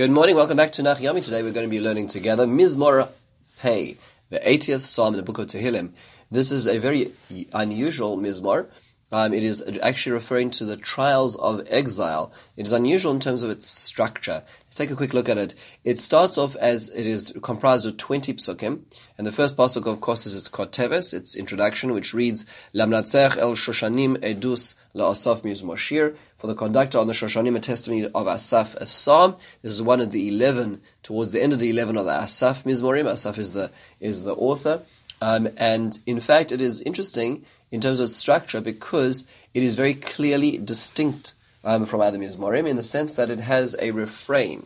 Good morning, welcome back to Nach Yomi. Today we're going to be learning together Mizmor Pei, the 80th Psalm in the book of Tehillim. This is a very unusual Mizmor. It is actually referring to the trials of exile. It is unusual in terms of its structure. Let's take a quick look at it. It starts off as it is comprised of 20 psukim, and the first pasuk, of course, is its Koteves, its introduction, which reads, Lamnatzech el Shoshanim edus la'asaf mizmor shir, for the conductor on the Shoshanim, a testimony of Asaf, a psalm. This is one of the 11, towards the end of the 11 of the Asaf Mizmorim. Asaf is the author. And in fact, it is interesting in terms of structure because it is very clearly distinct from other Mizmorim in the sense that it has a refrain.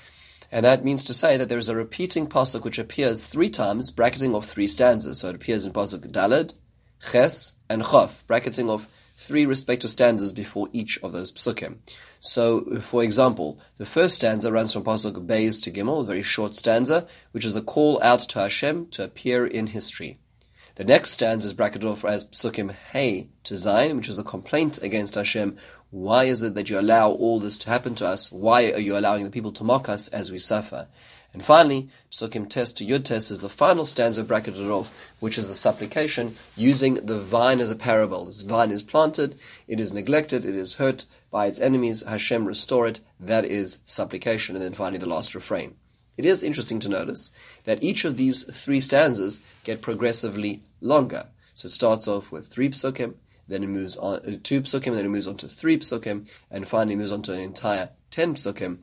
And that means to say that there is a repeating pasuk which appears 3 times, bracketing of 3 stanzas. So it appears in pasuk Daled, Ches, and Chof, bracketing of 3 respective stanzas before each of those psukim. So, for example, the first stanza runs from pasuk Beis to Gimel, a very short stanza, which is the call out to Hashem to appear in history. The next stanza is bracketed off as psukim Hey to Zayin, which is a complaint against Hashem. Why is it that you allow all this to happen to us? Why are you allowing the people to mock us as we suffer? And finally, psukim Tes to Yud Tes is the final stanza bracketed off, which is the supplication using the vine as a parable. This vine is planted, it is neglected, it is hurt by its enemies. Hashem restore it. That is supplication. And then finally the last refrain. It is interesting to notice that each of these 3 stanzas get progressively longer. So it starts off with 3 psukim, then it moves on 2 psukim, then it moves on to 3 psukim, and finally moves on to an entire 10 psukim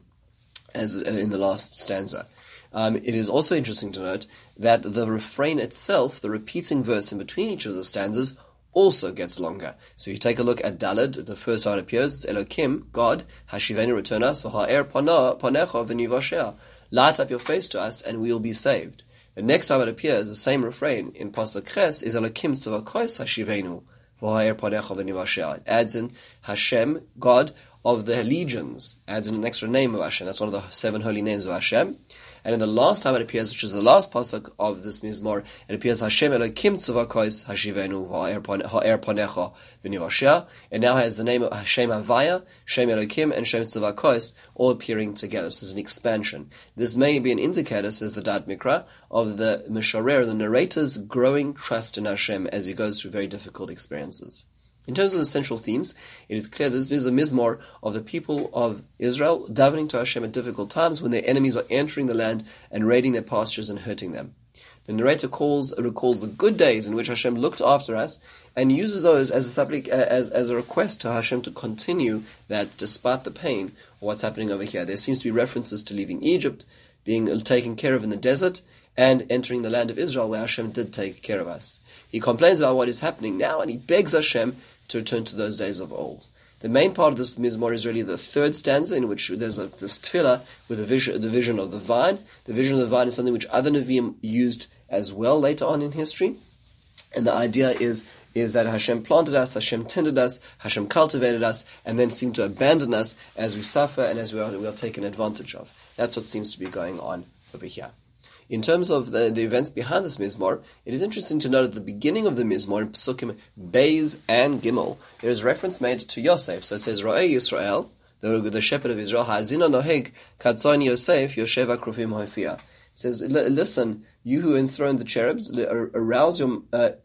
as in the last stanza. It is also interesting to note that the refrain itself, the repeating verse in between each of the stanzas, also gets longer. So if you take a look at Daled, the first time it appears, it's Elokim, God, Hashivenu, return us, V'ha'er panecha v'nivashea, light up your face to us and we will be saved. The next time it appears, the same refrain in Pasuk Ches is Elokim tzavakos Hashivenu, V'ha'er panecha v'nivashea. It adds in Hashem, God of the legions, adds in an extra name of Hashem. That's one of the 7 holy names of Hashem. And in the last time it appears, which is the last pasuk of this Mizmor, it appears Hashem Elokim tzavakos Hashivenu ha'er panecha v'nivashea. It now has the name of Hashem Havaya, Shem Elokim, and Shem Tzavakos all appearing together. So this is an expansion. This may be an indicator, says the Da'at Mikra, of the Misharer, the narrator's growing trust in Hashem as he goes through very difficult experiences. In terms of the central themes, it is clear that this is a mizmor of the people of Israel davening to Hashem at difficult times when their enemies are entering the land and raiding their pastures and hurting them. The narrator recalls the good days in which Hashem looked after us and uses those as a request to Hashem to continue that despite the pain of what's happening over here. There seems to be references to leaving Egypt, being taken care of in the desert, and entering the land of Israel where Hashem did take care of us. He complains about what is happening now and he begs Hashem to return to those days of old. The main part of this Mizmor is really the 3rd stanza, in which there's this tefillah with the vision of the vine. The vision of the vine is something which other Nevi'im used as well later on in history. And the idea is that Hashem planted us, Hashem tended us, Hashem cultivated us, and then seemed to abandon us as we suffer and as we are taken advantage of. That's what seems to be going on over here. In terms of the events behind this Mizmor, it is interesting to note at the beginning of the Mizmor, in Pesukim Beis and Gimel, there is reference made to Yosef. So it says, Ro'ei Yisrael, the shepherd of Israel, Ha'azina noheg katzon Yosef Yoshev akrufim hoifia. It says, listen, you who enthroned the cherubs, arouse your...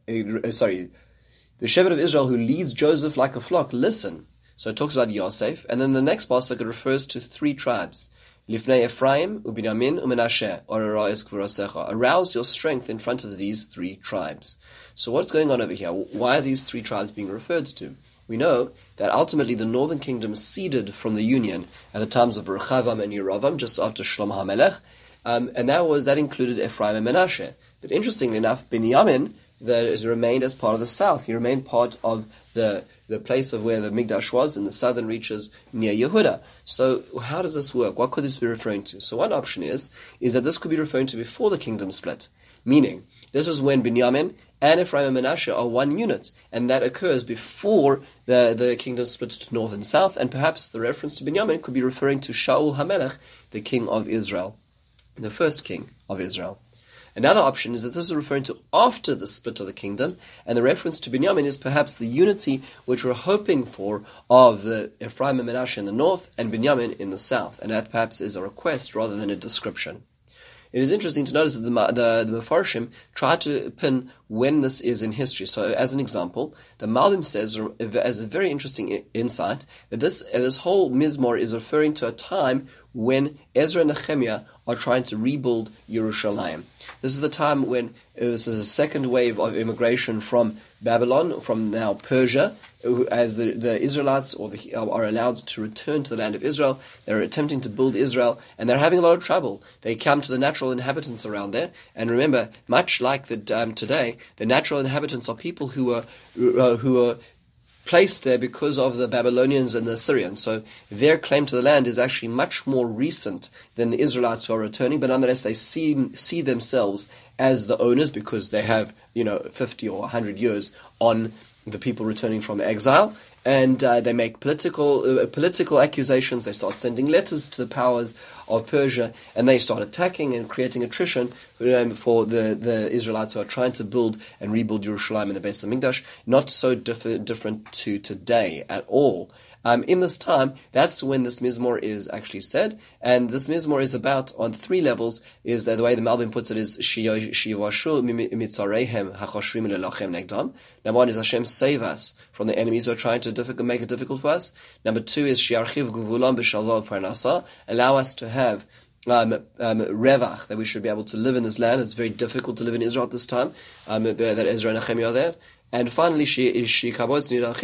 the shepherd of Israel who leads Joseph like a flock, listen. So it talks about Yosef, and then the next pasuk it refers to 3 tribes. Lifnei Ephraim, Ubinyamin, Umenashe, Orara'es Kvurosecha. Arouse your strength in front of these 3 tribes. So what's going on over here? Why are these 3 tribes being referred to? We know that ultimately the northern kingdom ceded from the union at the times of Rechavam and Yeravam, just after Shlomo HaMelech, and that included Ephraim and Menashe. But interestingly enough, Binyamin remained as part of the south. He remained part of the place of where the Mikdash was in the southern reaches near Yehuda. So how does this work? What could this be referring to? So one option is that this could be referring to before the kingdom split. Meaning, this is when Binyamin and Ephraim and Menashe are one unit, and that occurs before the kingdom split to north and south, and perhaps the reference to Binyamin could be referring to Shaul HaMelech, the king of Israel, the first king of Israel. Another option is that this is referring to after the split of the kingdom, and the reference to Binyamin is perhaps the unity which we're hoping for of the Ephraim and Menashe in the north and Binyamin in the south, and that perhaps is a request rather than a description. It is interesting to notice that the Mefarshim try to pin when this is in history. So, as an example, the Malbim says, as a very interesting insight, that this whole Mizmor is referring to a time when Ezra and Nehemiah are trying to rebuild Yerushalayim. This is the time when this is a second wave of immigration from Babylon, from now Persia, as the Israelites are allowed to return to the land of Israel. They're attempting to build Israel, and they're having a lot of trouble. They come to the natural inhabitants around there, and remember, much like today, the natural inhabitants are people who are placed there because of the Babylonians and the Assyrians. So their claim to the land is actually much more recent than the Israelites who are returning, but nonetheless they see themselves as the owners because they have 50 or 100 years on the people returning from exile. And they make political accusations. They start sending letters to the powers of Persia, and they start attacking and creating attrition for the Israelites who are trying to build and rebuild Yerushalayim and the Beis Hamikdash. Not so different to today at all. In this time, that's when this Mizmor is actually said, and this Mizmor is about, on three levels, is that the way the Malbim puts it is, Shivashu mitzarehem hachoshrim lelochem negdam. Number one is Hashem save us from the enemies who are trying to make it difficult for us. Number two is Shiarchiv guvulam b'shalva parnasa, allow us to have revach, that we should be able to live in this land. It's very difficult to live in Israel at this time, that Ezra and Nehemiah are there. And finally, that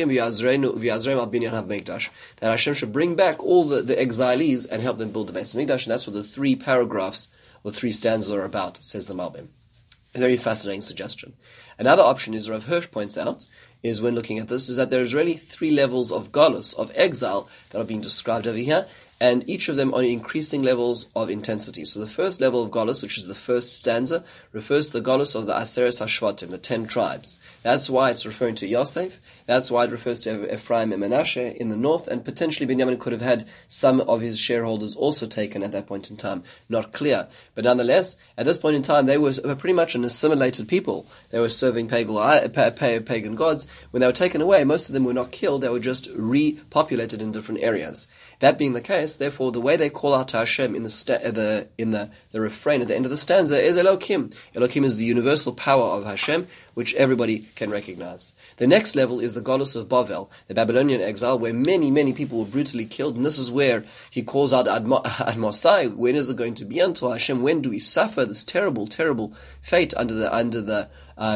Hashem should bring back all the exilees and help them build the Beis Hamikdash, and that's what the three paragraphs or three stanzas are about, says the Malbim. A very fascinating suggestion. Another option, is Rav Hirsch points out, is when looking at this, is that there's really three levels of galus, of exile, that are being described over here, and each of them on increasing levels of intensity. So the first level of galus, which is the first stanza, refers to the galus of the Aseres HaShvatim, the 10 tribes. That's why it's referring to Yosef. That's why it refers to Ephraim and Menashe in the north, and potentially Binyamin could have had some of his shareholders also taken at that point in time. Not clear. But nonetheless, at this point in time, they were pretty much an assimilated people. They were serving pagan gods. When they were taken away, most of them were not killed, they were just repopulated in different areas. That being the case, therefore, the way they call out to Hashem in the refrain at the end of the stanza is Elokim. Elokim is the universal power of Hashem, which everybody can recognize. The next level is the Galus of Bavel, the Babylonian exile, where many, many people were brutally killed, and this is where he calls out Ad Mosai, when is it going to be until Hashem? When do we suffer this terrible, terrible fate under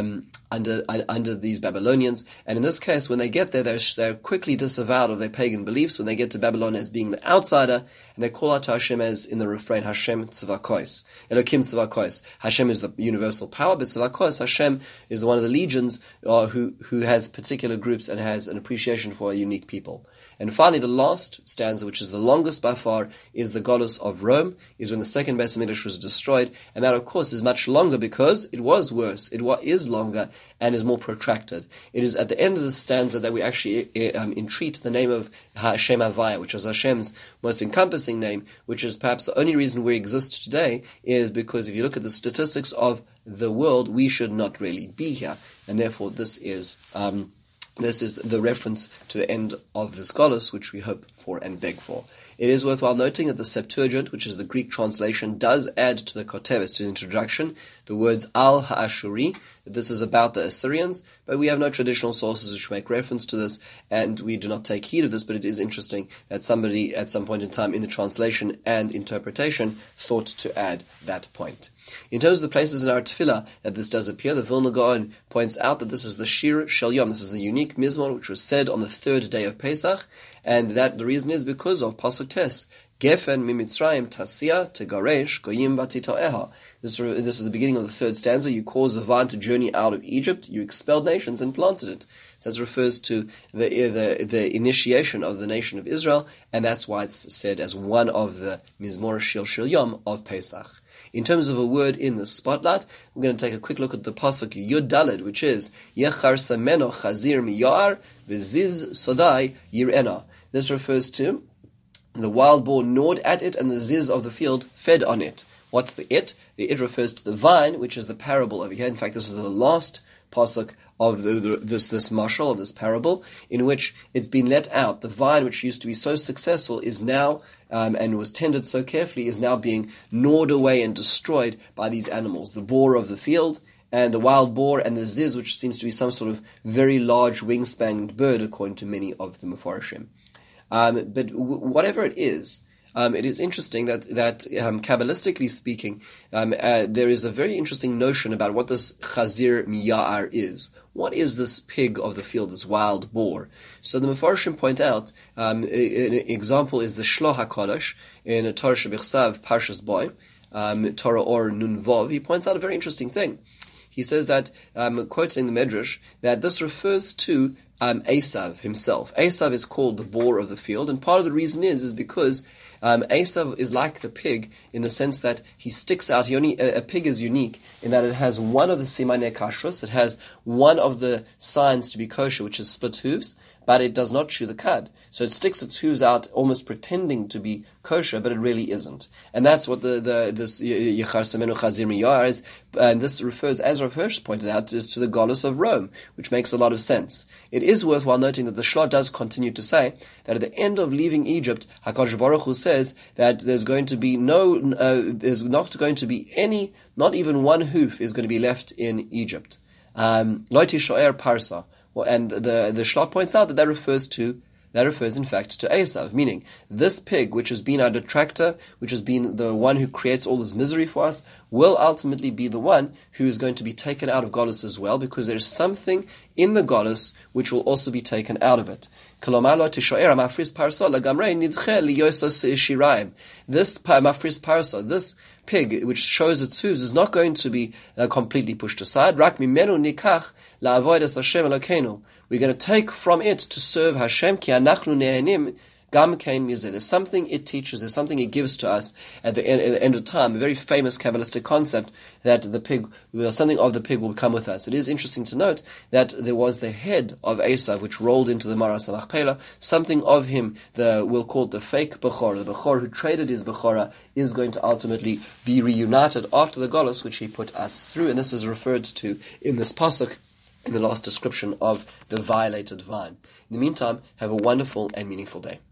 these Babylonians? And in this case, when they get there, they're quickly disavowed of their pagan beliefs. When they get to Babylon as being the outsider, and they call out to Hashem as in the refrain, Hashem Tzvakos, Elokim Tzvakos. Hashem is the universal power, but Tzvakos, Hashem is one of the legions who has particular groups and has an appreciation for a unique people. And finally, the last stanza, which is the longest by far, is the Galus of Rome, is when the second Beis Hamikdash was destroyed, and that, of course, is much longer because it was worse. It is longer and is more protracted. It is at the end of the stanza that we actually entreat the name of Hashem Havaya, which is Hashem's most encompassing name, which is perhaps the only reason we exist today, is because if you look at the statistics of the world, we should not really be here. And therefore, this is the reference to the end of this Galus, which we hope for and beg for. It is worthwhile noting that the Septuagint, which is the Greek translation, does add to the Koteves, to the introduction, the words Al Ha'ashuri. This is about the Assyrians, but we have no traditional sources which make reference to this, and we do not take heed of this, but it is interesting that somebody at some point in time in the translation and interpretation thought to add that point. In terms of the places in our Tefillah that this does appear, the Vilna Gaon points out that this is the Shir Shel Yom. This is the unique Mizmor which was said on the third day of Pesach, and that the reason is because of Pasuk Tes. Gefen mimitzrayim tasia tegaresh goyim batitoeha. This is the beginning of the third stanza. You caused the vine to journey out of Egypt. You expelled nations and planted it. So that refers to the initiation of the nation of Israel, and that's why it's said as one of the Mizmor Shel Yom of Pesach. In terms of a word in the spotlight, we're going to take a quick look at the pasuk Yud Daled, which is Yechar Sameno Chazir Miyar V'Ziz Sodai Yirena. This refers to And the wild boar gnawed at it, and the ziz of the field fed on it. What's the it? The it refers to the vine, which is the parable over here. In fact, this is the last pasuk of this mashal, of this parable, in which it's been let out. The vine, which used to be so successful, is now, and was tended so carefully, is now being gnawed away and destroyed by these animals. The boar of the field, and the wild boar, and the ziz, which seems to be some sort of very large wingspanned bird, according to many of the Mefarshim. But whatever it is interesting that Kabbalistically speaking, there is a very interesting notion about what this chazir miya'ar is. What is this pig of the field, this wild boar? So the Mefarshim point out, an example is the Shloh HaKodesh in Torah Shebichsav Parshas Boy, Torah Or Nun Vov. He points out a very interesting thing. He says that, quoting the Medrash, that this refers to Esav himself. Esav is called the boar of the field, and part of the reason is because Esav is like the pig in the sense that he sticks out. A pig is unique in that it has one of the simanei kashrus, it has one of the signs to be kosher, which is split hooves, but it does not chew the cud. So it sticks its hooves out, almost pretending to be kosher, but it really isn't. And that's what this Yechar Samenu Chazir Miyar is. And this refers, as Rav Hirsch pointed out, is to the Golus of Rome, which makes a lot of sense. It is worthwhile noting that the Shloh does continue to say that at the end of leaving Egypt, HaKadosh Baruch Hu says that there's going to be there's not going to be any, not even one hoof is going to be left in Egypt. Loiti Sho'er Parsa. And the Shloh points out that refers in fact to Esav, meaning this pig, which has been our detractor, which has been the one who creates all this misery for us, will ultimately be the one who is going to be taken out of Golus as well, because there is something in the Golus which will also be taken out of it. This mafris parsa, this pig which shows its hooves, is not going to be completely pushed aside. We're going to take from it to serve Hashem. There's something it teaches, there's something it gives to us at the end of time, a very famous Kabbalistic concept that something of the pig will come with us. It is interesting to note that there was the head of Esav which rolled into the Maras Machpelah. Something of him, we'll call it the fake Bechor, the Bechor who traded his Bechorah, is going to ultimately be reunited after the Golus which he put us through. And this is referred to in this pasuk, in the last description of the violated vine. In the meantime, have a wonderful and meaningful day.